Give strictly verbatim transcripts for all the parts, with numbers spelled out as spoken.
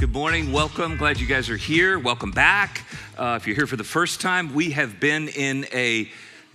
Good morning. Welcome. Glad you guys are here. Welcome back. Uh, if you're here for the first time, we have been in a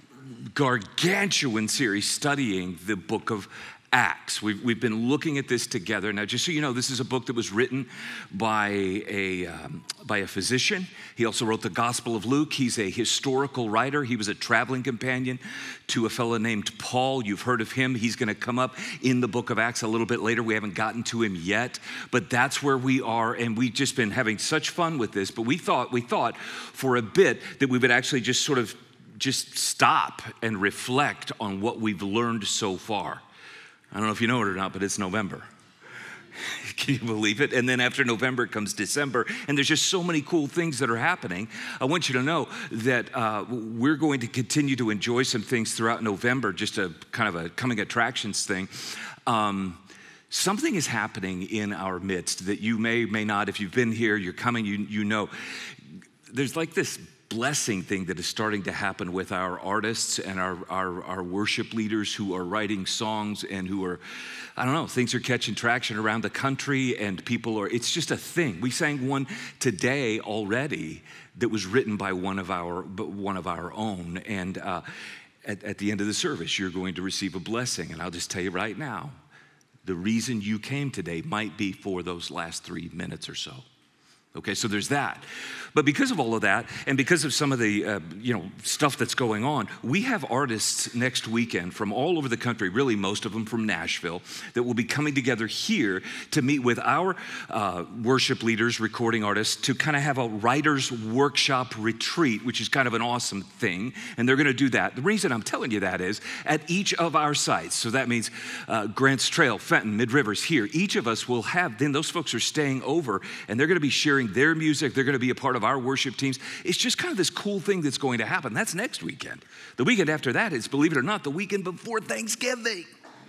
gargantuan series studying the book of Acts. We've, we've been looking at this together. Now, just so you know, this is a book that was written by a, um, by a physician. He also wrote the Gospel of Luke. He's a historical writer. He was a traveling companion to a fellow named Paul. You've heard of him. He's going to come up in the book of Acts a little bit later. We haven't gotten to him yet, but that's where we are, and we've just been having such fun with this. But we thought, we thought for a bit that we would actually just sort of just stop and reflect on what we've learned so far. I don't know if you know it or not, but it's November. Can you believe it? And then after November comes December, and there's just so many cool things that are happening. I want you to know that uh, we're going to continue to enjoy some things throughout November, just a kind of a coming attractions thing. Um, something is happening in our midst that you may, may not, if you've been here, you're coming, you, you know. There's like this blessing thing that is starting to happen with our artists and our, our, our worship leaders who are writing songs and who are, I don't know, things are catching traction around the country and people are, it's just a thing. We sang one today already that was written by one of our, one of our own. And uh, at, at the end of the service, you're going to receive a blessing. And I'll just tell you right now, the reason you came today might be for those last three minutes or so. Okay, so there's that. But because of all of that, and because of some of the uh, you know stuff that's going on, we have artists next weekend from all over the country, really most of them from Nashville, that will be coming together here to meet with our uh, worship leaders, recording artists, to kind of have a writer's workshop retreat, which is kind of an awesome thing, and they're going to do that. The reason I'm telling you that is, at each of our sites, so that means uh, Grants Trail, Fenton, Mid-Rivers, here, each of us will have, then those folks are staying over, and they're going to be sharing their music. They're going to be a part of our worship teams. It's just kind of this cool thing that's going to happen. That's next weekend. The weekend after that is, believe it or not, the weekend before Thanksgiving.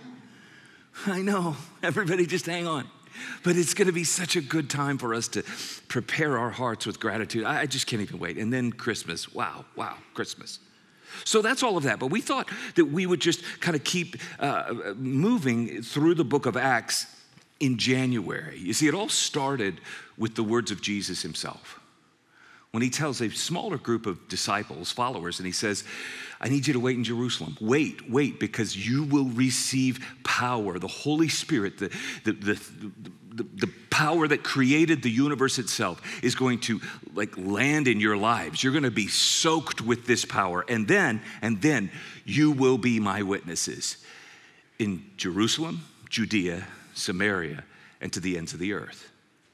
I know, everybody just hang on. But it's going to be such a good time for us to prepare our hearts with gratitude. I just can't even wait. And then Christmas. Wow, wow, Christmas. So that's all of that. But we thought that we would just kind of keep uh, moving through the book of Acts in January. You see, it all started with the words of Jesus himself. When he tells a smaller group of disciples, followers, and he says, I need you to wait in Jerusalem. Wait, wait, because you will receive power. The Holy Spirit, the, the, the, the, the power that created the universe itself is going to like land in your lives. You're going to be soaked with this power. And then, and then you will be my witnesses in Jerusalem, Judea, Samaria, and to the ends of the earth.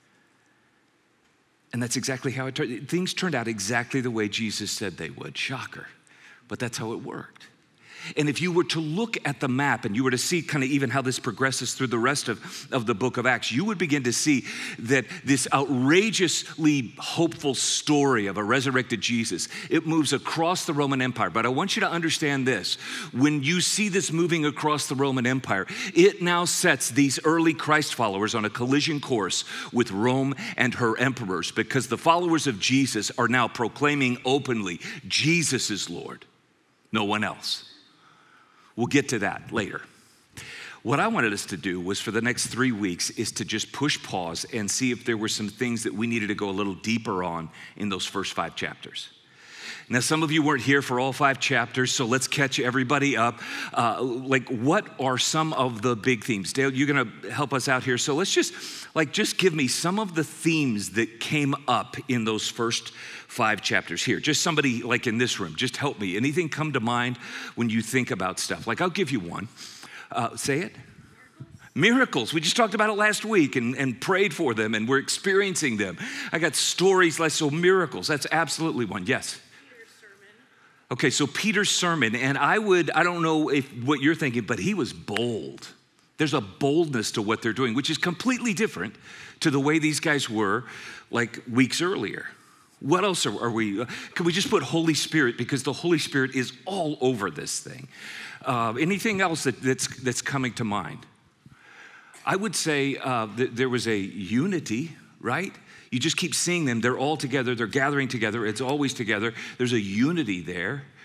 And that's exactly how it turned. Things turned out exactly the way Jesus said they would. Shocker. But that's how it worked. And if you were to look at the map and you were to see kind of even how this progresses through the rest of, of the book of Acts, you would begin to see that this outrageously hopeful story of a resurrected Jesus, it moves across the Roman Empire. But I want you to understand this. When you see this moving across the Roman Empire, it now sets these early Christ followers on a collision course with Rome and her emperors, because the followers of Jesus are now proclaiming openly, Jesus is Lord, no one else. We'll get to that later. What I wanted us to do was for the next three weeks is to just push pause and see if there were some things that we needed to go a little deeper on in those first five chapters. Now, some of you weren't here for all five chapters, so let's catch everybody up. Uh, like, what are some of the big themes? Dale, you're gonna help us out here. So let's just, like, just give me some of the themes that came up in those first five chapters here. Just somebody like in this room, just help me. Anything come to mind when you think about stuff? Like, I'll give you one. Uh, say it. Miracles. We just talked about it last week and, and prayed for them, and we're experiencing them. I got stories like, so miracles. That's absolutely one. Yes. Okay, so Peter's sermon, and I would, I don't know if what you're thinking, but he was bold. There's a boldness to what they're doing, which is completely different to the way these guys were like weeks earlier. What else are, are we, uh, can we just put Holy Spirit, because the Holy Spirit is all over this thing. Uh, anything else that, that's, that's coming to mind? I would say uh, that there was a unity, right? You just keep seeing them. They're all together. They're gathering together. It's always together. There's a unity there.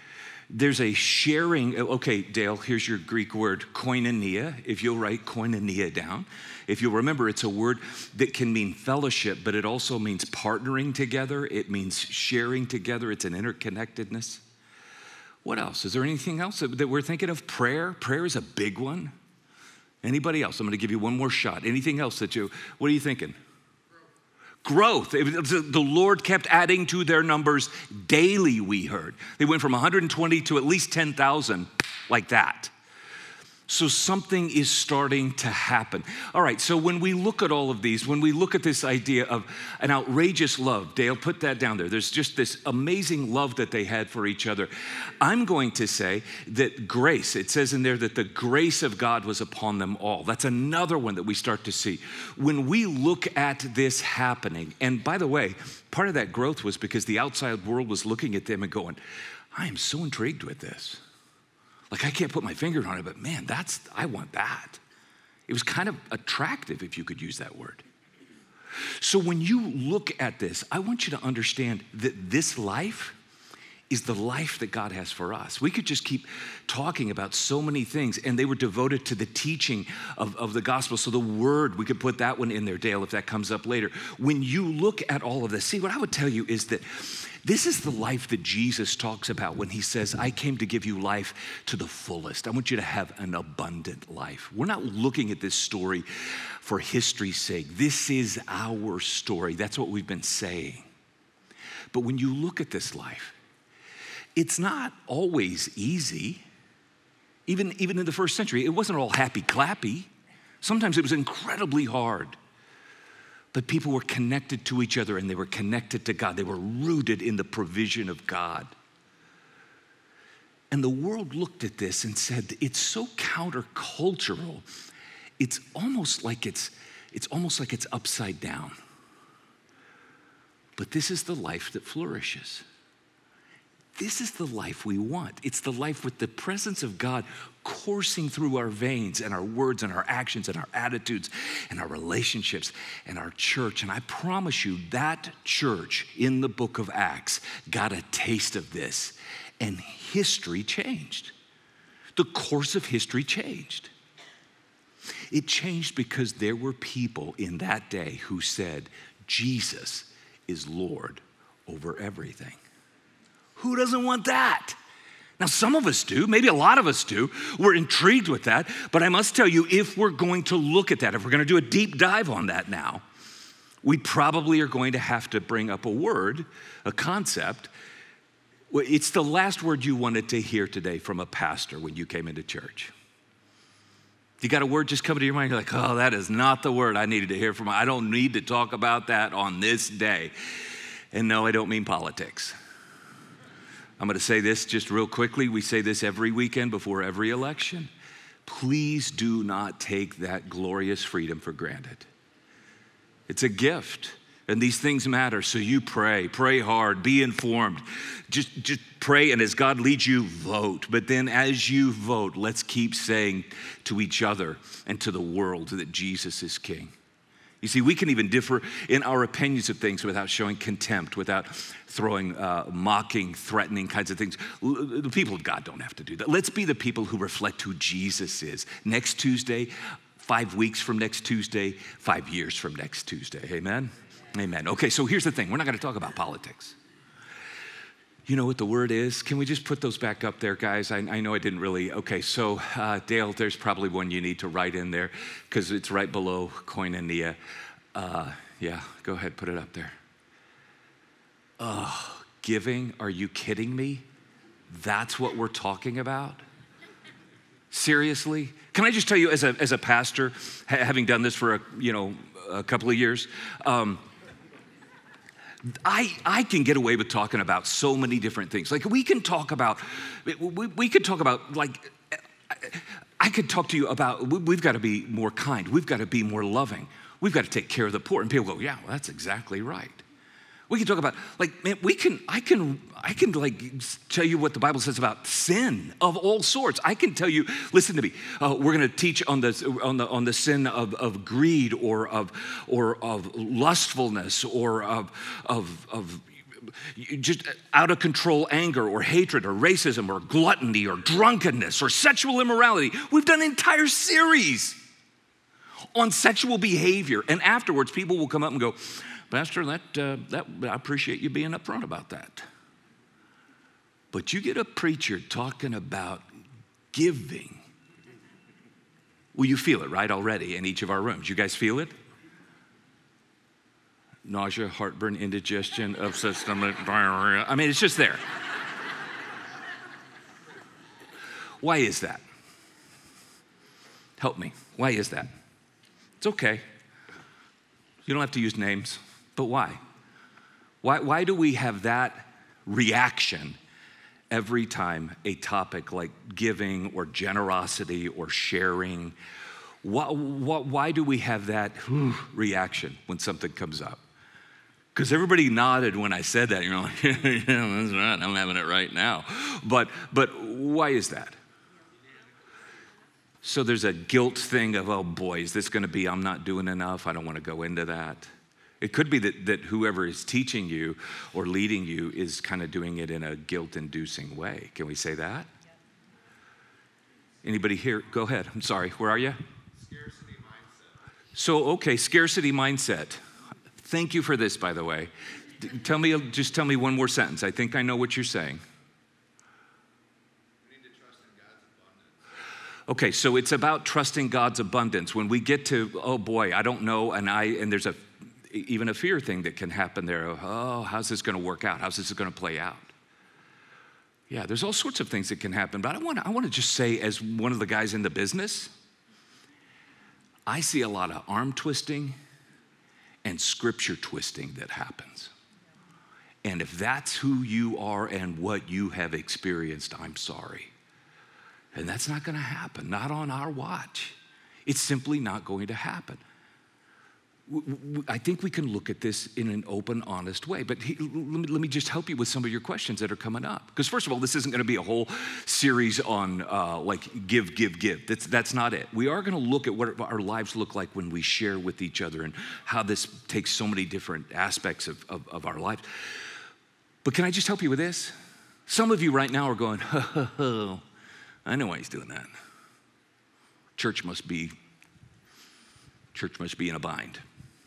there's a sharing. Okay, Dale, here's your Greek word, koinonia. If you'll write koinonia down. If you'll remember, it's a word that can mean fellowship, but it also means partnering together. It means sharing together. It's an interconnectedness. What else? Is there anything else that, that we're thinking of? Prayer. Prayer is a big one. Anybody else? I'm going to give you one more shot. Anything else that you, what are you thinking? Growth. Growth. The Lord kept adding to their numbers daily, we heard. They went from one hundred twenty to at least ten thousand, like that. So something is starting to happen. All right, so when we look at all of these, when we look at this idea of an outrageous love, Dale, put that down there. There's just this amazing love that they had for each other. I'm going to say that grace, it says in there that the grace of God was upon them all. That's another one that we start to see. When we look at this happening, and by the way, part of that growth was because the outside world was looking at them and going, I am so intrigued with this. Like, I can't put my finger on it, but man, that's, I want that. It was kind of attractive, if you could use that word. So when you look at this, I want you to understand that this life is the life that God has for us. We could just keep talking about so many things, and they were devoted to the teaching of, of the gospel. So the word, we could put that one in there, Dale, if that comes up later. When you look at all of this, see, what I would tell you is that this is the life that Jesus talks about when he says, I came to give you life to the fullest. I want you to have an abundant life. We're not looking at this story for history's sake. This is our story. That's what we've been saying. But when you look at this life, it's not always easy. Even, even in the first century, it wasn't all happy-clappy. Sometimes it was incredibly hard. But people were connected to each other and they were connected to God. They were rooted in the provision of God. And the world looked at this and said, it's so countercultural. It's almost like it's, it's almost like it's upside down. But this is the life that flourishes. This is the life we want. It's the life with the presence of God coursing through our veins and our words and our actions and our attitudes and our relationships and our church. And I promise you that church in the book of Acts got a taste of this, and history changed. The course of history changed. It changed because there were people in that day who said, Jesus is Lord over everything. Who doesn't want that? Now, some of us do, maybe a lot of us do. We're intrigued with that, but I must tell you, if we're going to look at that, if we're going to do a deep dive on that now, we probably are going to have to bring up a word, a concept. It's the last word you wanted to hear today from a pastor when you came into church. You got a word just coming to your mind, you're like, oh, that is not the word I needed to hear from. I don't need to talk about that on this day. And no, I don't mean politics. I'm going to say this just real quickly. We say this every weekend before every election. Please do not take that glorious freedom for granted. It's a gift, and these things matter. So you pray, pray hard, be informed. Just, just pray, and as God leads you, vote. But then as you vote, let's keep saying to each other and to the world that Jesus is King. You see, we can even differ in our opinions of things without showing contempt, without throwing uh, mocking, threatening kinds of things. The people of God don't have to do that. Let's be the people who reflect who Jesus is. Next Tuesday, five weeks from next Tuesday, five years from next Tuesday. Amen? Amen. Okay, so here's the thing. We're not going to talk about politics. You know what the word is? Can we just put those back up there, guys? I, I know I didn't really. Okay, so uh, Dale, there's probably one you need to write in there because it's right below koinonia. Uh, yeah, go ahead, put it up there. Oh, giving? Are you kidding me? That's what we're talking about? Seriously? Can I just tell you, as a as a pastor, ha- having done this for a you know a couple of years. Um, I, I can get away with talking about so many different things. Like we can talk about, we, we could talk about like, I could talk to you about, we've got to be more kind. We've got to be more loving. We've got to take care of the poor. And people go, yeah, well, that's exactly right. We can talk about, like, man, we can, I can, I can like tell you what the Bible says about sin of all sorts. I can tell you, listen to me, uh, we're going to teach on the, on the, on the sin of, of greed or of, or of lustfulness or of, of, of just out of control anger or hatred or racism or gluttony or drunkenness or sexual immorality. We've done an entire series on sexual behavior. And afterwards, people will come up and go, Pastor, that, uh, that I appreciate you being upfront about that. But you get a preacher talking about giving. Well, you feel it, right, already in each of our rooms. You guys feel it? Nausea, heartburn, indigestion, upset stomach, diarrhea. I mean, it's just there. Why is that? Help me. Why is that? It's okay. You don't have to use names, but why? Why, why do we have that reaction every time a topic like giving or generosity or sharing? Why, why, why do we have that reaction when something comes up? Because everybody nodded when I said that. You're like, yeah, that's right. I'm having it right now. But, but why is that? So there's a guilt thing of, oh boy, is this going to be, I'm not doing enough. I don't want to go into that. It could be that, that whoever is teaching you or leading you is kind of doing it in a guilt-inducing way. Can we say that? Anybody here? Go ahead. I'm sorry. Where are you? Scarcity mindset. So, okay, scarcity mindset. Thank you for this, by the way. Tell me, just tell me one more sentence. I think I know what you're saying. We need to trust in God's abundance. Okay, so it's about trusting God's abundance. When we get to, oh boy, I don't know, and I and there's a even a fear thing that can happen there. Oh, how's this going to work out? How's this going to play out? Yeah, there's all sorts of things that can happen. But I want to I want to just say, as one of the guys in the business, I see a lot of arm twisting and scripture twisting that happens. And if that's who you are and what you have experienced, I'm sorry. And that's not going to happen, not on our watch. It's simply not going to happen. I think we can look at this in an open, honest way. But he, let, me, let me just help you with some of your questions that are coming up. Because first of all, this isn't going to be a whole series on uh, like give, give, give. That's, that's not it. We are going to look at what our lives look like when we share with each other and how this takes so many different aspects of, of, of our lives. But can I just help you with this? Some of you right now are going, oh, I know why he's doing that. Church must be, church must be in a bind.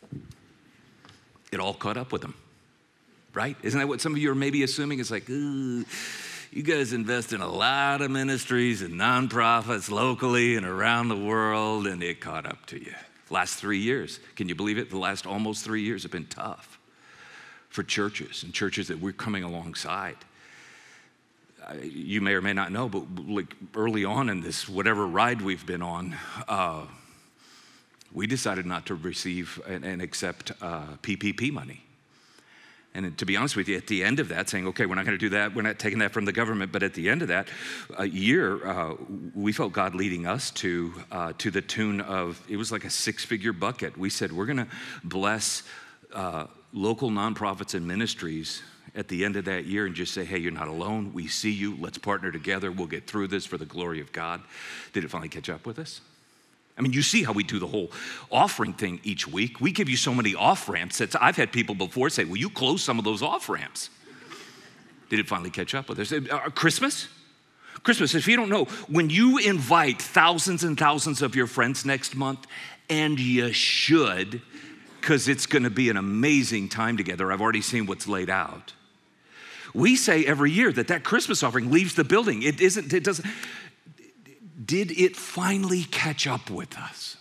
It all caught up with them, right? Isn't that what some of you are maybe assuming? It's like, ooh, you guys invest in a lot of ministries and nonprofits locally and around the world, and it caught up to you. Last three years, can you believe it? The last almost three years have been tough for churches and churches that we're coming alongside. You may or may not know, but like early on in this, whatever ride we've been on, uh, we decided not to receive and, and accept uh, P P P money. And to be honest with you, at the end of that, saying, okay, we're not going to do that. We're not taking that from the government. But at the end of that a year, uh, we felt God leading us to uh, to the tune of, it was like a six-figure bucket. We said, we're going to bless uh, local nonprofits and ministries at the end of that year and just say, hey, you're not alone. We see you. Let's partner together. We'll get through this for the glory of God. Did it finally catch up with us? I mean, you see how we do the whole offering thing each week. We give you so many off-ramps that I've had people before say, will you close some of those off-ramps? Did it finally catch up with us? Uh, Christmas? Christmas, if you don't know, when you invite thousands and thousands of your friends next month, and you should, because it's going to be an amazing time together. I've already seen what's laid out. We say every year that that Christmas offering leaves the building. It isn't, it doesn't. Did it finally catch up with us?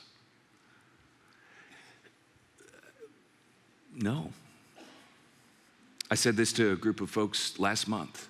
No. I said this to a group of folks last month.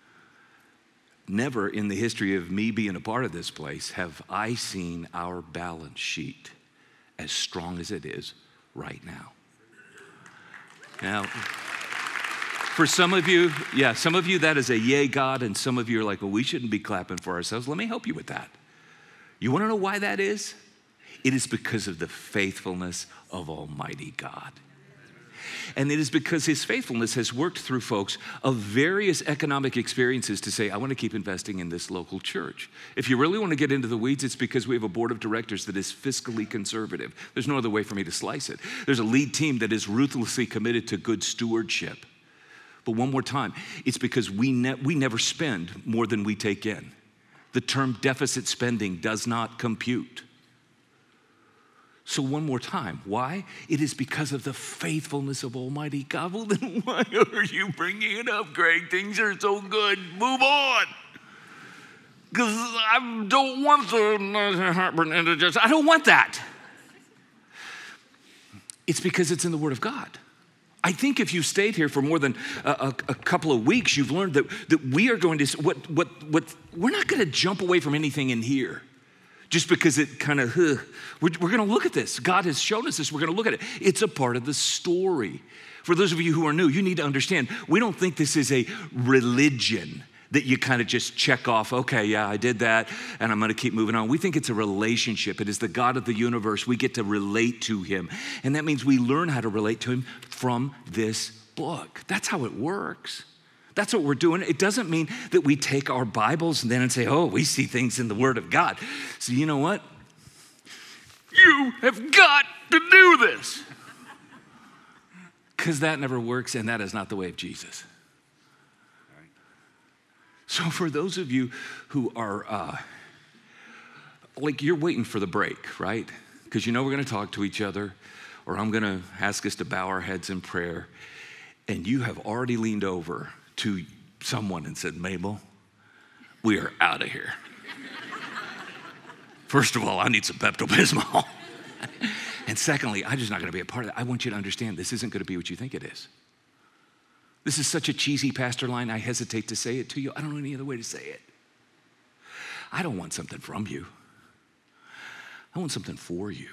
Never in the history of me being a part of this place have I seen our balance sheet as strong as it is right now. Now, for some of you, yeah, some of you that is a yay God, and some of you are like, well, we shouldn't be clapping for ourselves. Let me help you with that. You want to know why that is? It is because of the faithfulness of Almighty God. And it is because his faithfulness has worked through folks of various economic experiences to say, I want to keep investing in this local church. If you really want to get into the weeds, it's because we have a board of directors that is fiscally conservative. There's no other way for me to slice it. There's a lead team that is ruthlessly committed to good stewardship. But one more time, it's because we, ne- we never spend more than we take in. The term deficit spending does not compute. So one more time, why? It is because of the faithfulness of Almighty God. Well, then why are you bringing it up, Greg? Things are so good. Move on. Because I don't want the, I don't want that. It's because it's in the Word of God. I think if you stayed here for more than a, a, a couple of weeks, you've learned that, that we are going to, what, what, what, we're not going to jump away from anything in here just because it kind of, huh. we're, we're going to look at this. God has shown us this. We're going to look at it. It's a part of the story. For those of you who are new, you need to understand, we don't think this is a religion that you kind of just check off, okay, yeah, I did that, and I'm gonna keep moving on. We think it's a relationship. It is the God of the universe. We get to relate to him. And that means we learn how to relate to him from this book. That's how it works. That's what we're doing. It doesn't mean that we take our Bibles and then and say, oh, we see things in the Word of God. So you know what? You have got to do this. Because that never works, and that is not the way of Jesus. So for those of you who are, uh, like you're waiting for the break, right? Because you know we're going to talk to each other, or I'm going to ask us to bow our heads in prayer, and you have already leaned over to someone and said, Mabel, we are out of here. First of all, I need some Pepto-Bismol. And secondly, I'm just not going to be a part of that. I want you to understand this isn't going to be what you think it is. This is such a cheesy pastor line, I hesitate to say it to you. I don't know any other way to say it. I don't want something from you. I want something for you.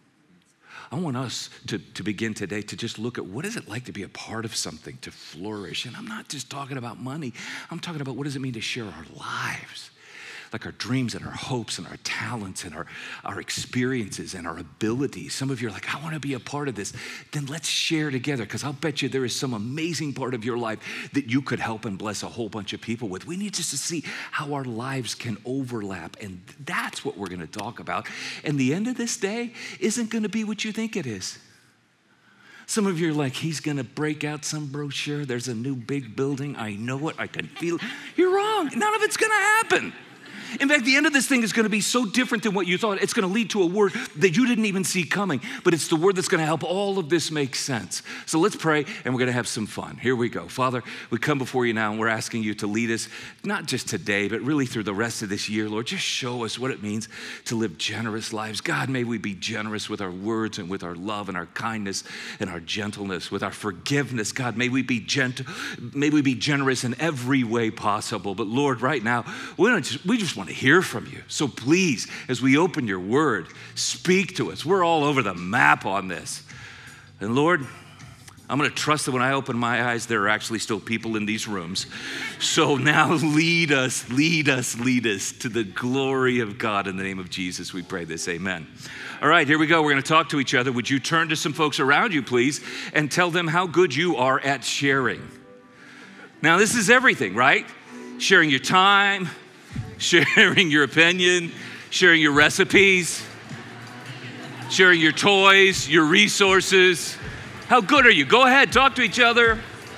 I want us to, to begin today to just look at what is it like to be a part of something, to flourish. And I'm not just talking about money. I'm talking about what does it mean to share our lives, like our dreams and our hopes and our talents and our, our experiences and our abilities. Some of you are like, I want to be a part of this. Then let's share together, because I'll bet you there is some amazing part of your life that you could help and bless a whole bunch of people with. We need just to see how our lives can overlap, and that's what we're going to talk about. And the end of this day isn't going to be what you think it is. Some of you are like, he's going to break out some brochure. There's a new big building. I know it. I can feel it. You're wrong. None of it's going to happen. In fact, the end of this thing is going to be so different than what you thought. It's going to lead to a word that you didn't even see coming, but it's the word that's going to help all of this make sense. So let's pray, and we're going to have some fun. Here we go. Father, we come before you now, and we're asking you to lead us, not just today, but really through the rest of this year, Lord. Just show us what it means to live generous lives. God, may we be generous with our words and with our love and our kindness and our gentleness, with our forgiveness. God, may we be gentle, may we be generous in every way possible. But Lord, right now, we don't just, we just want to hear from you. So please, as we open your word, speak to us. We're all over the map on this. And Lord, I'm going to trust that when I open my eyes, there are actually still people in these rooms. So now lead us, lead us, lead us to the glory of God. In the name of Jesus, we pray this. Amen. All right, here we go. We're going to talk to each other. Would you turn to some folks around you, please, and tell them how good you are at sharing. Now, this is everything, right? Sharing your time, sharing your opinion, sharing your recipes, sharing your toys, your resources. How good are you? Go ahead, talk to each other.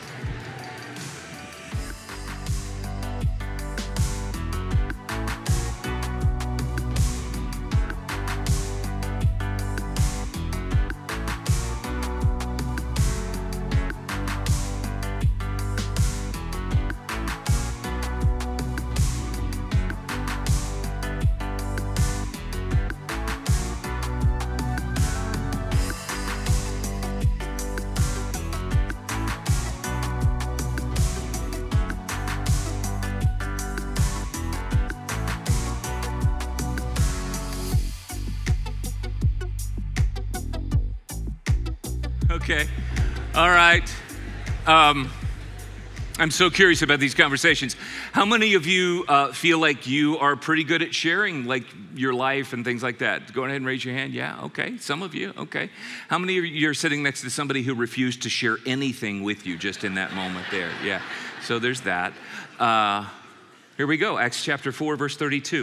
Okay, all right. Um, I'm so curious about these conversations. How many of you uh, feel like you are pretty good at sharing, like your life and things like that? Go ahead and raise your hand. Yeah, okay. Some of you, okay. How many of you are sitting next to somebody who refused to share anything with you just in that moment there? Yeah, so there's that. Uh, here we go, Acts chapter four, verse thirty-two.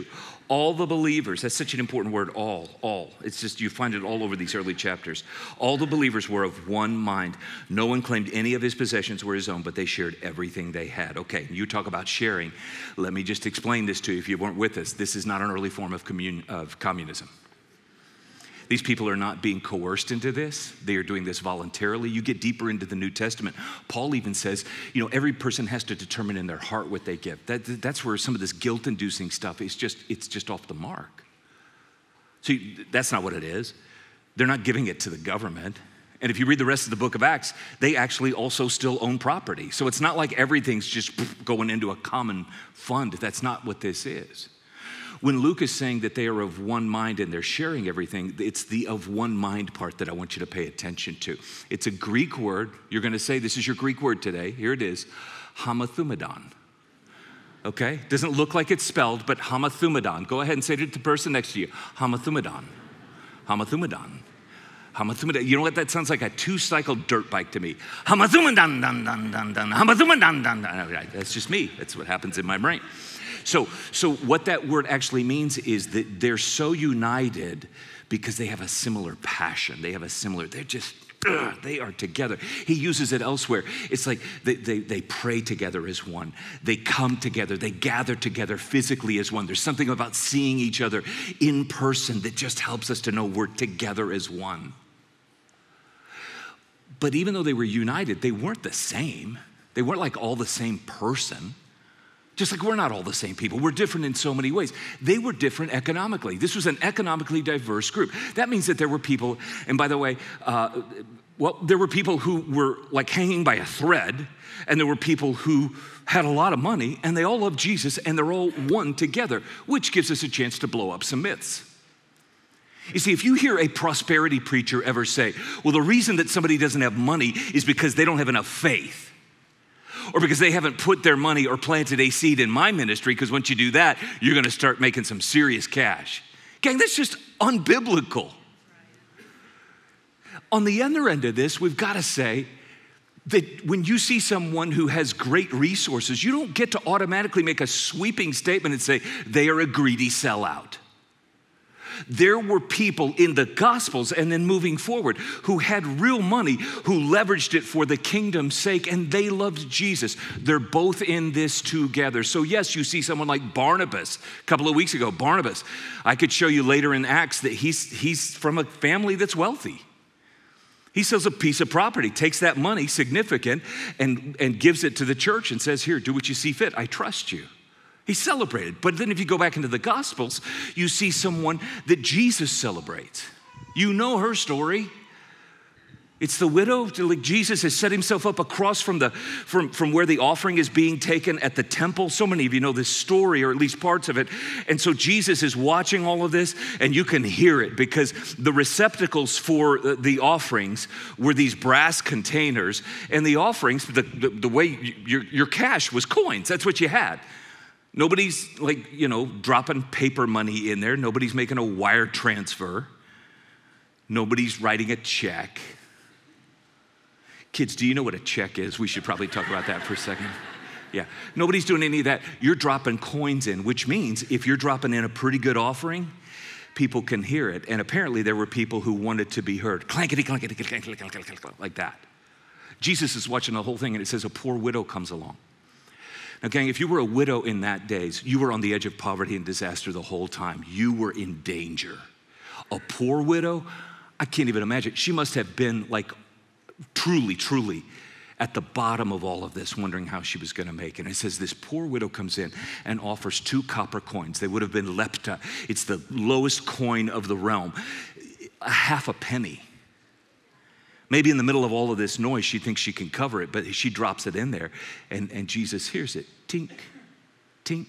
All the believers, that's such an important word, all, all. It's just, you find it all over these early chapters. All the believers were of one mind. No one claimed any of his possessions were his own, but they shared everything they had. Okay, you talk about sharing. Let me just explain this to you if you weren't with us. This is not an early form of, commun- of communism. These people are not being coerced into this. They are doing this voluntarily. You get deeper into the New Testament. Paul even says, you know, every person has to determine in their heart what they give. That, that's where some of this guilt-inducing stuff is just, it's just off the mark. See, that's not what it is. They're not giving it to the government. And if you read the rest of the book of Acts, they actually also still own property. So it's not like everything's just going into a common fund. That's not what this is. When Luke is saying that they are of one mind and they're sharing everything, it's the of one mind part that I want you to pay attention to. It's a Greek word. You're going to say, this is your Greek word today. Here it is, hamathumadon. Okay? Doesn't look like it's spelled, but hamathumadon. Go ahead and say it to the person next to you. Hamathumadon. Hamathumadon. Hamathumadon. You know what? That sounds like a two-cycle dirt bike to me. Hamathumadon, dun, dun, dun, dun. Hamathumadon, dun, dun. That's just me. That's what happens in my brain. So, so what that word actually means is that they're so united because they have a similar passion. They have a similar, they're just, ugh, they are together. He uses it elsewhere. It's like they, they, they pray together as one. They come together. They gather together physically as one. There's something about seeing each other in person that just helps us to know we're together as one. But even though they were united, they weren't the same. They weren't like all the same person. Just like we're not all the same people. We're different in so many ways. They were different economically. This was an economically diverse group. That means that there were people, and by the way, uh, well, there were people who were like hanging by a thread, and there were people who had a lot of money, and they all loved Jesus, and they're all one together, which gives us a chance to blow up some myths. You see, if you hear a prosperity preacher ever say, well, the reason that somebody doesn't have money is because they don't have enough faith, or because they haven't put their money or planted a seed in my ministry, because once you do that, you're going to start making some serious cash. Gang, that's just unbiblical. On the other end of this, we've got to say that when you see someone who has great resources, you don't get to automatically make a sweeping statement and say they are a greedy sellout. There were people in the Gospels and then moving forward who had real money, who leveraged it for the kingdom's sake, and they loved Jesus. They're both in this together. So yes, you see someone like Barnabas a couple of weeks ago. Barnabas, I could show you later in Acts that he's, he's from a family that's wealthy. He sells a piece of property, takes that money, significant, and, and gives it to the church and says, here, do what you see fit. I trust you. He's celebrated. But then if you go back into the Gospels, you see someone that Jesus celebrates. You know her story. It's the widow. Like Jesus has set himself up across from, the, from, from where the offering is being taken at the temple. So many of you know this story, or at least parts of it. And so Jesus is watching all of this, and you can hear it because the receptacles for the offerings were these brass containers. And the offerings, the, the, the way you, your, your cash was coins. That's what you had. Nobody's like, you know, dropping paper money in there. Nobody's making a wire transfer. Nobody's writing a check. Kids, do you know what a check is? We should probably talk about that for a second. Yeah, nobody's doing any of that. You're dropping coins in, which means if you're dropping in a pretty good offering, people can hear it. And apparently there were people who wanted to be heard. Clankety, clankety, clankety, clankety, clankety, like that. Jesus is watching the whole thing, and it says a poor widow comes along. Now, gang, if you were a widow in that days, you were on the edge of poverty and disaster the whole time. You were in danger. A poor widow, I can't even imagine. She must have been like truly, truly at the bottom of all of this, wondering how she was going to make it. And it says this poor widow comes in and offers two copper coins. They would have been lepta. It's the lowest coin of the realm. A half a penny. Maybe in the middle of all of this noise, she thinks she can cover it, but she drops it in there, and, and Jesus hears it. Tink, tink.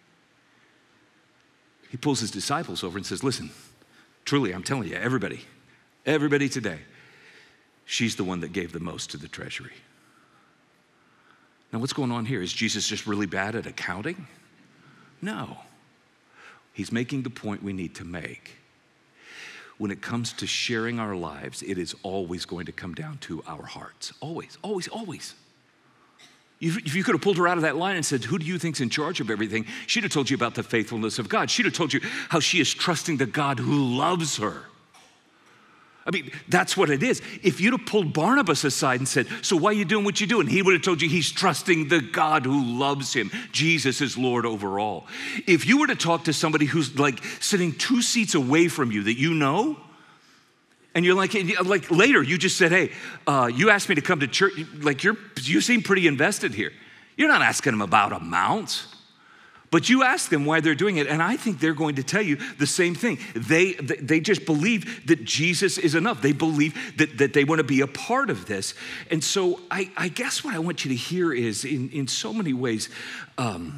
He pulls his disciples over and says, listen, truly, I'm telling you, everybody, everybody today, she's the one that gave the most to the treasury. Now, what's going on here? Is Jesus just really bad at accounting? No. He's making the point we need to make. When it comes to sharing our lives, it is always going to come down to our hearts. Always, always, always. If you could have pulled her out of that line and said, who do you think's in charge of everything? She'd have told you about the faithfulness of God. She'd have told you how she is trusting the God who loves her. I mean, that's what it is. If you'd have pulled Barnabas aside and said, so why are you doing what you do? And he would have told you he's trusting the God who loves him. Jesus is Lord over all. If you were to talk to somebody who's like sitting two seats away from you that you know, and you're like, like later, you just said, hey, uh, you asked me to come to church. Like you're, you seem pretty invested here. You're not asking them about amounts, but you ask them why they're doing it. And I think they're going to tell you the same thing. They, they just believe that Jesus is enough. They believe that, that they want to be a part of this. And so I, I guess what I want you to hear is in, in so many ways, um,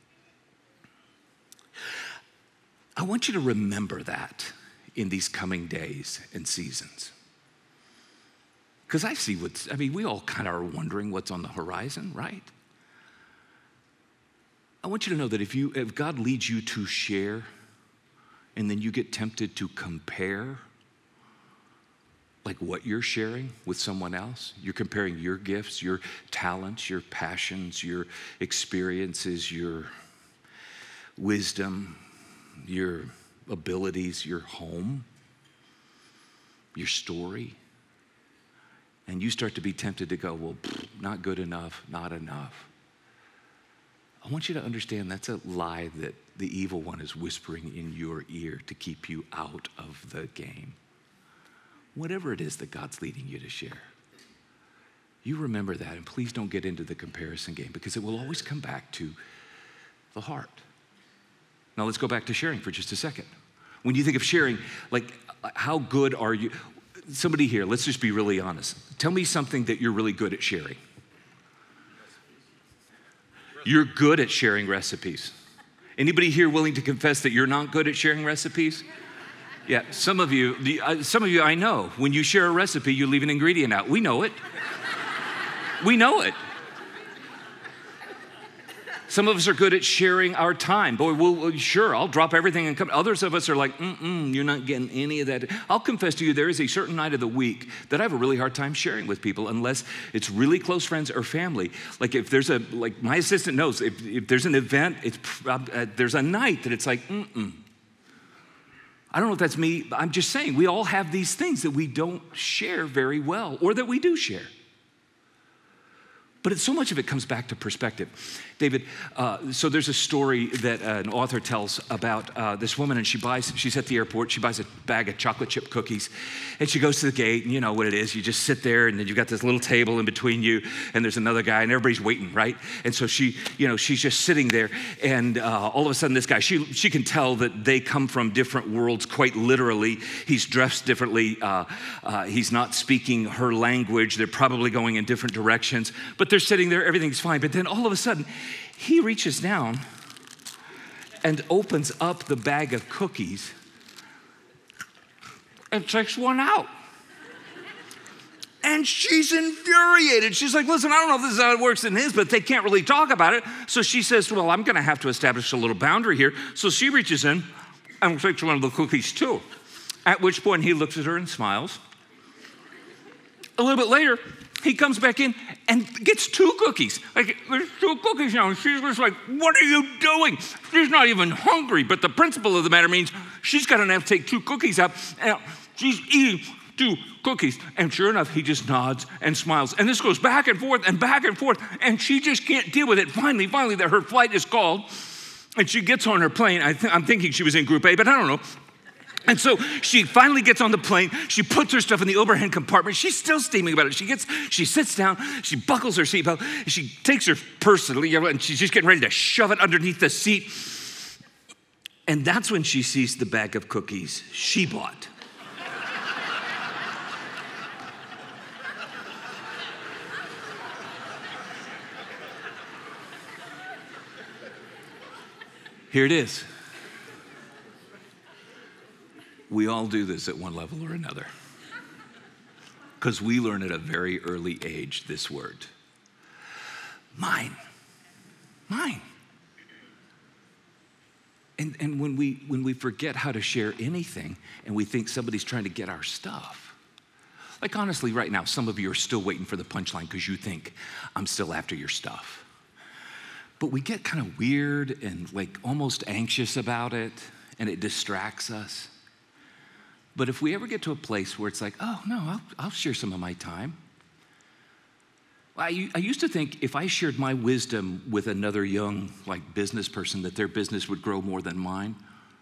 I want you to remember that in these coming days and seasons. Because I see what's, I mean, we all kind of are wondering what's on the horizon, right? I want you to know that if you, if God leads you to share and then you get tempted to compare like what you're sharing with someone else, you're comparing your gifts, your talents, your passions, your experiences, your wisdom, your abilities, your home, your story, and you start to be tempted to go, well, pfft, not good enough, not enough. I want you to understand that's a lie that the evil one is whispering in your ear to keep you out of the game. Whatever it is that God's leading you to share, you remember that, and please don't get into the comparison game because it will always come back to the heart. Now let's go back to sharing for just a second. When you think of sharing, like how good are you? Somebody here, let's just be really honest. Tell me something that you're really good at sharing. You're good at sharing recipes. Anybody here willing to confess that you're not good at sharing recipes? Yeah, some of you, some of you I know, when you share a recipe, you leave an ingredient out. We know it. We know it. Some of us are good at sharing our time. Boy, well, well, sure, I'll drop everything and come. Others of us are like, mm-mm, you're not getting any of that. I'll confess to you, there is a certain night of the week that I have a really hard time sharing with people unless it's really close friends or family. Like if there's a, like my assistant knows, if, if there's an event, it's uh, there's a night that it's like, mm-mm. I don't know if that's me. I'm just saying, we all have these things that we don't share very well or that we do share. But it's, so much of it comes back to perspective. David, uh, so there's a story that uh, an author tells about uh, this woman, and she buys, she's at the airport, she buys a bag of chocolate chip cookies, and she goes to the gate, and you know what it is, you just sit there, and then you've got this little table in between you, and there's another guy, and everybody's waiting, right? And so she, you know, she's just sitting there, and uh, all of a sudden this guy, she, she can tell that they come from different worlds, quite literally. He's dressed differently, uh, uh, he's not speaking her language, they're probably going in different directions, but they're sitting there, everything's fine, but then all of a sudden, he reaches down and opens up the bag of cookies and takes one out. And she's infuriated. She's like, listen, I don't know if this is how it works in his, but they can't really talk about it. So she says, well, I'm going to have to establish a little boundary here. So she reaches in and takes one of the cookies too. At which point he looks at her and smiles. A little bit later, he comes back in and gets two cookies. Like, there's two cookies now. And she's just like, what are you doing? She's not even hungry. But the principle of the matter means she's got to have to take two cookies out. And she's eating two cookies. And sure enough, he just nods and smiles. And this goes back and forth and back and forth. And she just can't deal with it. Finally, finally, her flight is called. And she gets on her plane. I th- I'm thinking she was in Group A, but I don't know. And so she finally gets on the plane. She puts her stuff in the overhead compartment. She's still steaming about it. She gets, she sits down. She buckles her seatbelt. She takes her purse and she's just getting ready to shove it underneath the seat. And that's when she sees the bag of cookies she bought. Here it is. We all do this at one level or another because we learn at a very early age this word. Mine, mine. And, and when we when we forget how to share anything and we think somebody's trying to get our stuff, Like honestly, right now, some of you are still waiting for the punchline because you think I'm still after your stuff. But we get kind of weird and like almost anxious about it, and it distracts us. But if we ever get to a place where it's like, oh no, I'll, I'll share some of my time. I, I used to think if I shared my wisdom with another young like business person that their business would grow more than mine.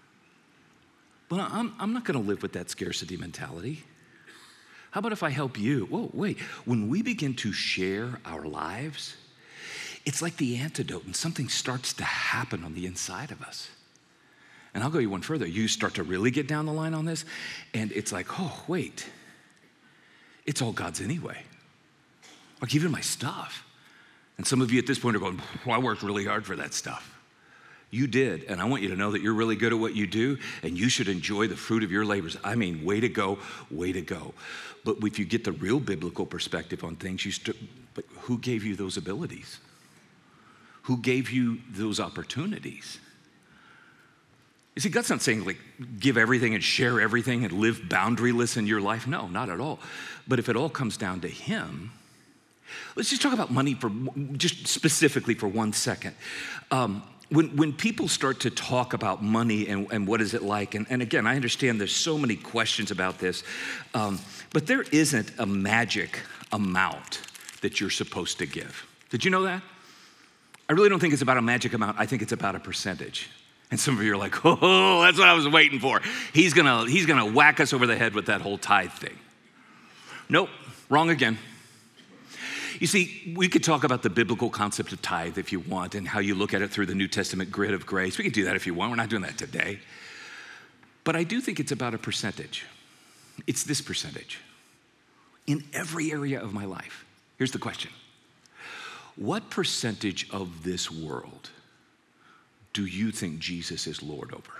But I'm, I'm not gonna live with that scarcity mentality. How about if I help you? Whoa, wait, when we begin to share our lives, it's like the antidote and something starts to happen on the inside of us. And I'll go you one further. You start to really get down the line on this and it's like, oh, wait, it's all God's anyway. Like even my stuff. And some of you at this point are going, well, I worked really hard for that stuff. You did, and I want you to know that you're really good at what you do, and you should enjoy the fruit of your labors. I mean, way to go, way to go. But if you get the real biblical perspective on things, you st- but who gave you those abilities? Who gave you those opportunities? You see, God's not saying like give everything and share everything and live boundaryless in your life. No, not at all. But if it all comes down to Him, let's just talk about money for just specifically for one second. Um, When, when people start to talk about money and, and what is it like, and, and again, I understand there's so many questions about this, um, but there isn't a magic amount that you're supposed to give. Did you know that? I really don't think it's about a magic amount. I think it's about a percentage. And some of you are like, oh, that's what I was waiting for. He's gonna, he's gonna whack us over the head with that whole tithe thing. Nope, wrong again. You see, we could talk about the biblical concept of tithe if you want and how you look at it through the New Testament grid of grace. We could do that if you want. We're not doing that today. But I do think it's about a percentage. It's this percentage. In every area of my life, here's the question. What percentage of this world do you think Jesus is Lord over?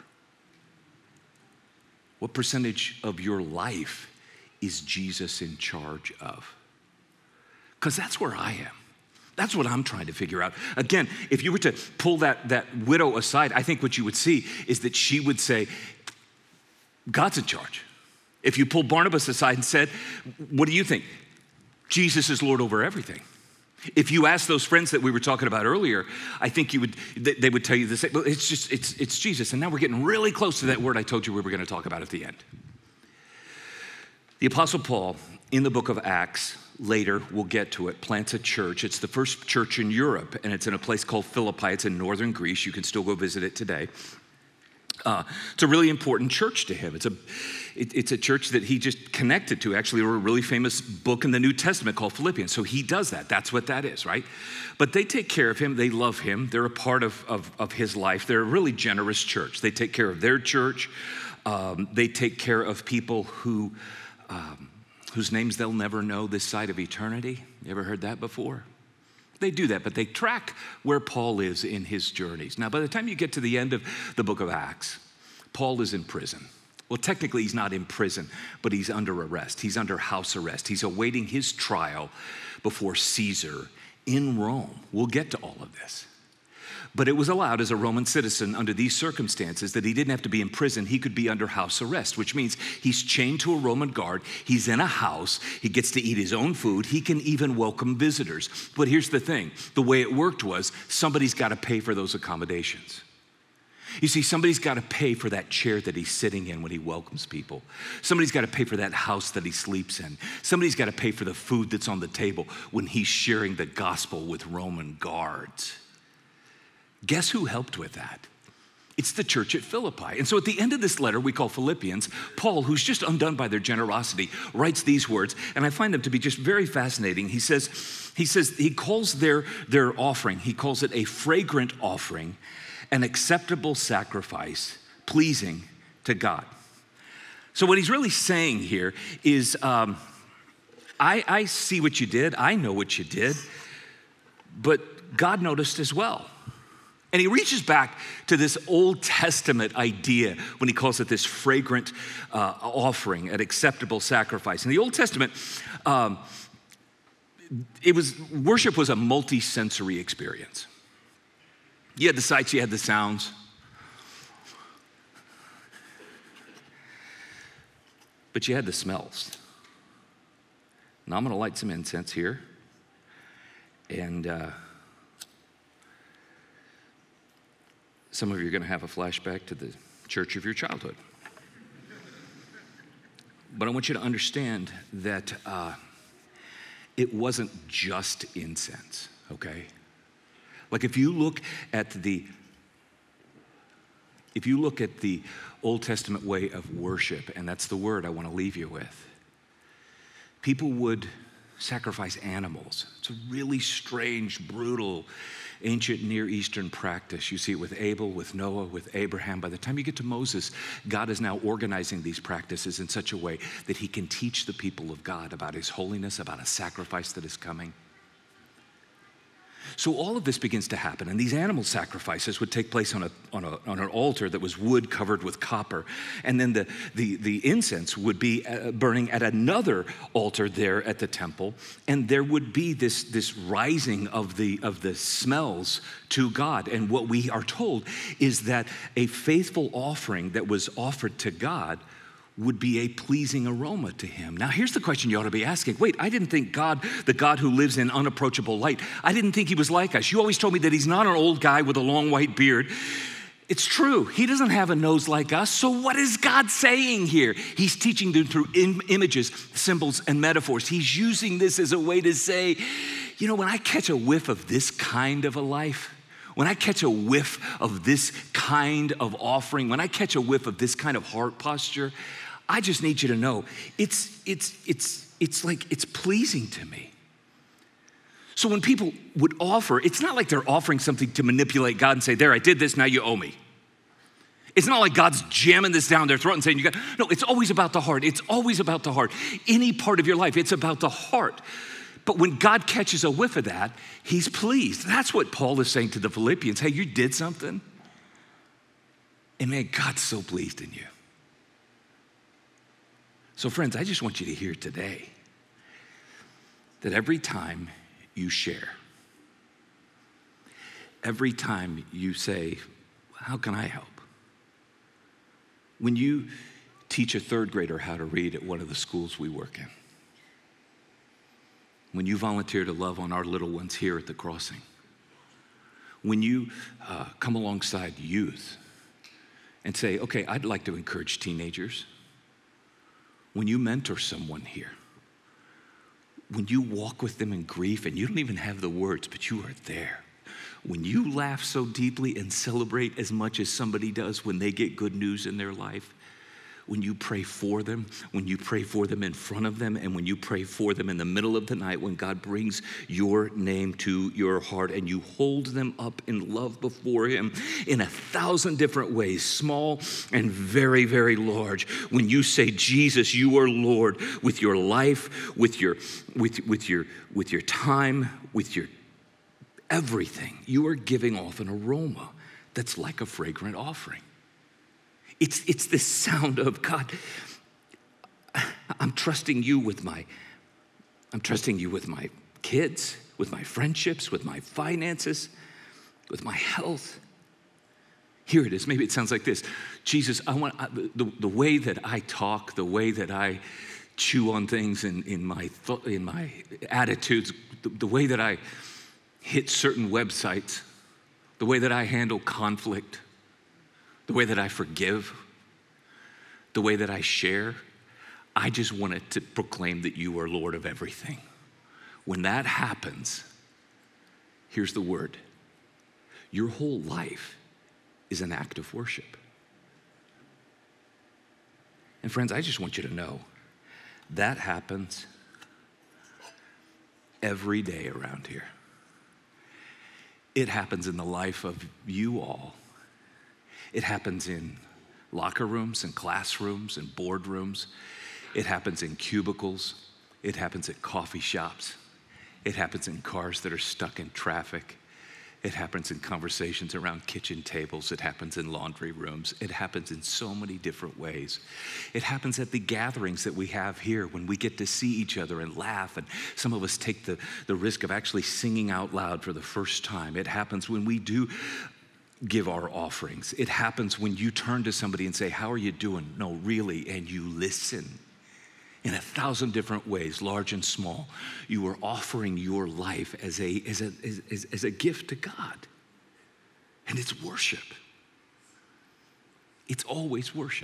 What percentage of your life is Jesus in charge of? Because that's where I am. That's what I'm trying to figure out. Again, if you were to pull that, that widow aside, I think what you would see is that she would say, God's in charge. If you pull Barnabas aside and said, what do you think? Jesus is Lord over everything. If you ask those friends that we were talking about earlier, I think you would, they would tell you the same. Well, it's just, it's, it's Jesus. And now we're getting really close to that word I told you we were going to talk about at the end. The Apostle Paul, in the book of Acts, later, we'll get to it, plants a church. It's the first church in Europe, and it's in a place called Philippi. It's in northern Greece. You can still go visit it today. Uh, it's a really important church to him. It's a, it, it's a church that he just connected to. Actually, a really famous book in the New Testament called Philippians. So he does that. That's what that is, right? But they take care of him. They love him. They're a part of, of, of his life. They're a really generous church. They take care of their church. Um, they take care of people who... Um, whose names they'll never know this side of eternity. You ever heard that before? They do that, but they track where Paul is in his journeys. Now, by the time you get to the end of the book of Acts, Paul is in prison. Well, technically, he's not in prison, but he's under arrest. He's under house arrest. He's awaiting his trial before Caesar in Rome. We'll get to all of this. But it was allowed as a Roman citizen under these circumstances that he didn't have to be in prison. He could be under house arrest, which means he's chained to a Roman guard. He's in a house. He gets to eat his own food. He can even welcome visitors. But here's the thing. The way it worked was somebody's got to pay for those accommodations. You see, somebody's got to pay for that chair that he's sitting in when he welcomes people. Somebody's got to pay for that house that he sleeps in. Somebody's got to pay for the food that's on the table when he's sharing the gospel with Roman guards. Guess who helped with that? It's the church at Philippi. And so at the end of this letter we call Philippians, Paul, who's just undone by their generosity, writes these words, and I find them to be just very fascinating. He says, he says, he calls their, their offering, he calls it a fragrant offering, an acceptable sacrifice, pleasing to God. So what he's really saying here is, um, I, I see what you did, I know what you did, but God noticed as well. And he reaches back to this Old Testament idea when he calls it this fragrant uh, offering, an acceptable sacrifice. In the Old Testament, um, it was worship was a multi-sensory experience. You had the sights, you had the sounds. But you had the smells. Now I'm going to light some incense here. And uh, some of you are going to have a flashback to the church of your childhood. But I want you to understand that uh, it wasn't just incense, okay? Like if you look at the, if you look at the Old Testament way of worship, and that's the word I want to leave you with, people would sacrifice animals. It's a really strange, brutal, ancient Near Eastern practice. You see it with Abel, with Noah, with Abraham. By the time you get to Moses, God is now organizing these practices in such a way that he can teach the people of God about his holiness, about a sacrifice that is coming. So all of this begins to happen, and these animal sacrifices would take place on a on a on an altar that was wood covered with copper, and then the the the incense would be uh, burning at another altar there at the temple, and there would be this this rising of the of the smells to God. And what we are told is that a faithful offering that was offered to God would be a pleasing aroma to him. Now, here's the question you ought to be asking. Wait, I didn't think God, the God who lives in unapproachable light, I didn't think he was like us. You always told me that he's not an old guy with a long white beard. It's true. He doesn't have a nose like us. So what is God saying here? He's teaching them through im- images, symbols, and metaphors. He's using this as a way to say, you know, when I catch a whiff of this kind of a life, when I catch a whiff of this kind of offering, when I catch a whiff of this kind of heart posture, I just need you to know it's it's it's it's like it's pleasing to me. So when people would offer, it's not like they're offering something to manipulate God and say, there, I did this, now you owe me. It's not like God's jamming this down their throat and saying, you got, no, it's always about the heart. It's always about the heart. Any part of your life, it's about the heart. But when God catches a whiff of that, he's pleased. That's what Paul is saying to the Philippians. Hey, you did something. And man, God's so pleased in you. So friends, I just want you to hear today that every time you share, every time you say, how can I help? When you teach a third grader how to read at one of the schools we work in, when you volunteer to love on our little ones here at the crossing, when you uh, come alongside youth and say, okay, I'd like to encourage teenagers, when you mentor someone here, when you walk with them in grief and you don't even have the words, but you are there, when you laugh so deeply and celebrate as much as somebody does when they get good news in their life, when you pray for them, when you pray for them in front of them, and when you pray for them in the middle of the night, when God brings your name to your heart and you hold them up in love before him in a thousand different ways, small and very, very large. When you say, Jesus, you are Lord, with your life, with your, with, with your, with your time, with your everything, you are giving off an aroma that's like a fragrant offering. It's, it's this sound of, God, I'm trusting you with my, I'm trusting you with my kids, with my friendships, with my finances, with my health. Here it is. Maybe it sounds like this. Jesus, I want, the, the way that I talk, the way that I chew on things in, in, my, th- in my attitudes, the, the way that I hit certain websites, the way that I handle conflict, the way that I forgive, the way that I share, I just wanted to proclaim that you are Lord of everything. When that happens, here's the word. Your whole life is an act of worship. And friends, I just want you to know that happens every day around here. It happens in the life of you all. It happens in locker rooms and classrooms and boardrooms. It happens in cubicles. It happens at coffee shops. It happens in cars that are stuck in traffic. It happens in conversations around kitchen tables. It happens in laundry rooms. It happens in so many different ways. It happens at the gatherings that we have here when we get to see each other and laugh, and some of us take the, the risk of actually singing out loud for the first time. It happens when we do give our offerings. It happens when you turn to somebody and say, how are you doing? No, really, and you listen. in a thousand different ways, large and small. You are offering your life as a, as a, as, as a gift to God. And it's worship. It's always worship.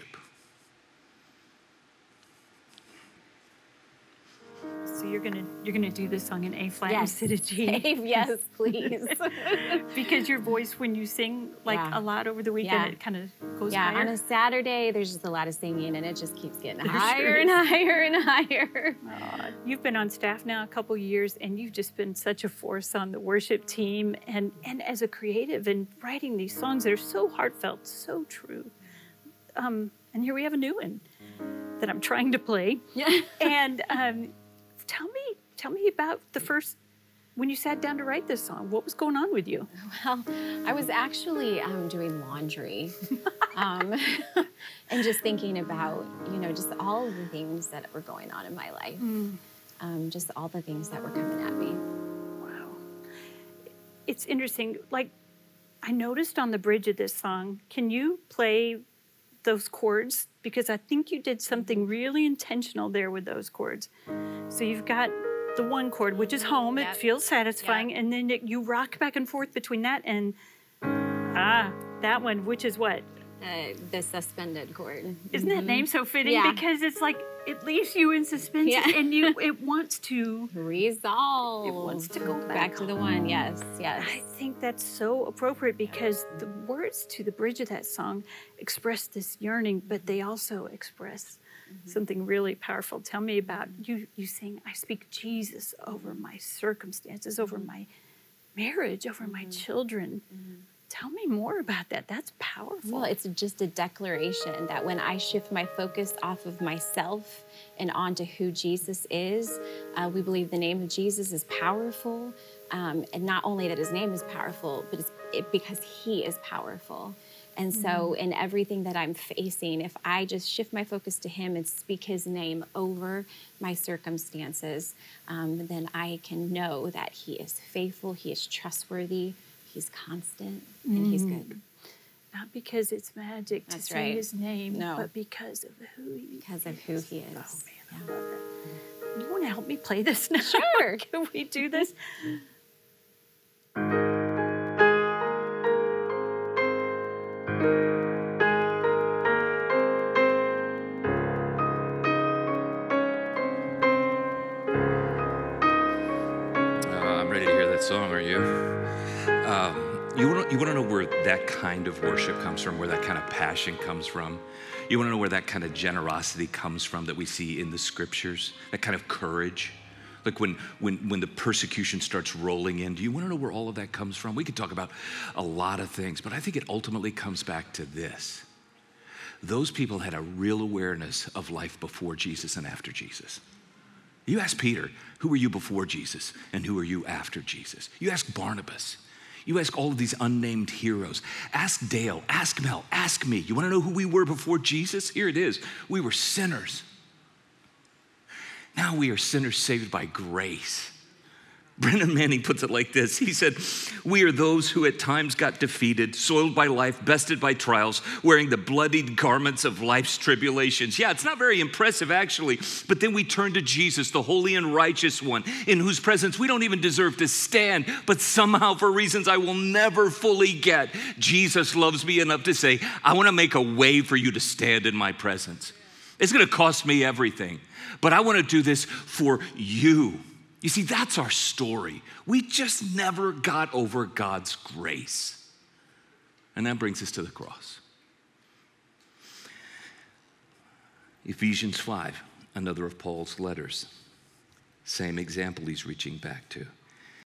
So you're gonna you're gonna do this song in A flat Yes. instead of G. Yes, please. Because your voice, when you sing like Yeah. a lot over the weekend, Yeah. it kind of goes Yeah, higher. on a Saturday, there's just a lot of singing, and it just keeps getting There higher sure and is. higher and higher. Uh, you've been on staff now a couple years, and you've just been such a force on the worship team, and and as a creative, and writing these songs that are so heartfelt, so true. Um, and here we have a new one that I'm trying to play. Yeah. And um, tell me, tell me about the first when you sat down to write this song. What was going on with you? Well, I was actually um, doing laundry um, and just thinking about, you know, just all of the things that were going on in my life. Um, just all the things that were coming at me. Wow. It's interesting. Like, I noticed on the bridge of this song, can you play those chords? Because I think you did something really intentional there with those chords. So you've got the one chord, which is home. It Yep. feels satisfying. Yep. And then it, you rock back and forth between that and, ah, that one, which is what? Uh, the suspended chord. Isn't that name so fitting? Yeah. Because it's like, it leaves you in suspense Yeah. and you it wants to. Resolve. It wants to go back back to the one. Yes, yes. I think that's so appropriate because the words to the bridge of that song express this yearning, but they also express something really powerful. Tell me about you. You sing, "I speak Jesus over my circumstances, over my marriage, over my children." Tell me more about that. That's powerful. Well, it's just a declaration that when I shift my focus off of myself and onto who Jesus is, uh, we believe the name of Jesus is powerful. Um, and not only that his name is powerful, but it's it, because he is powerful. And so in everything that I'm facing, if I just shift my focus to him and speak his name over my circumstances, um, then I can know that he is faithful, he is trustworthy, he's constant, and he's good. Not because it's magic to That's say right. his name, No. but because of who he is. Because of who he is. Oh, man, I love that. You want to help me play this now? Sure. Can we do this? Uh, I'm ready to hear that song, are you? Um, you want to you want to know where that kind of worship comes from, where that kind of passion comes from? You want to know where that kind of generosity comes from that we see in the scriptures, that kind of courage? Like when, when, when the persecution starts rolling in, do you want to know where all of that comes from? We could talk about a lot of things, but I think it ultimately comes back to this. Those people had a real awareness of life before Jesus and after Jesus. You ask Peter, who were you before Jesus and who are you after Jesus? You ask Barnabas. You ask all of these unnamed heroes. Ask Dale, ask Mel, ask me. You want to know who we were before Jesus? Here it is. We were sinners. Now we are sinners saved by grace. Brennan Manning puts it like this. He said, we are those who at times got defeated, soiled by life, bested by trials, wearing the bloodied garments of life's tribulations. Yeah, it's not very impressive actually, but then we turn to Jesus, the holy and righteous one, in whose presence we don't even deserve to stand, but somehow for reasons I will never fully get, Jesus loves me enough to say, I want to make a way for you to stand in my presence. It's going to cost me everything, but I want to do this for you. You see, that's our story. We just never got over God's grace. And that brings us to the cross. Ephesians five, another of Paul's letters. Same example he's reaching back to.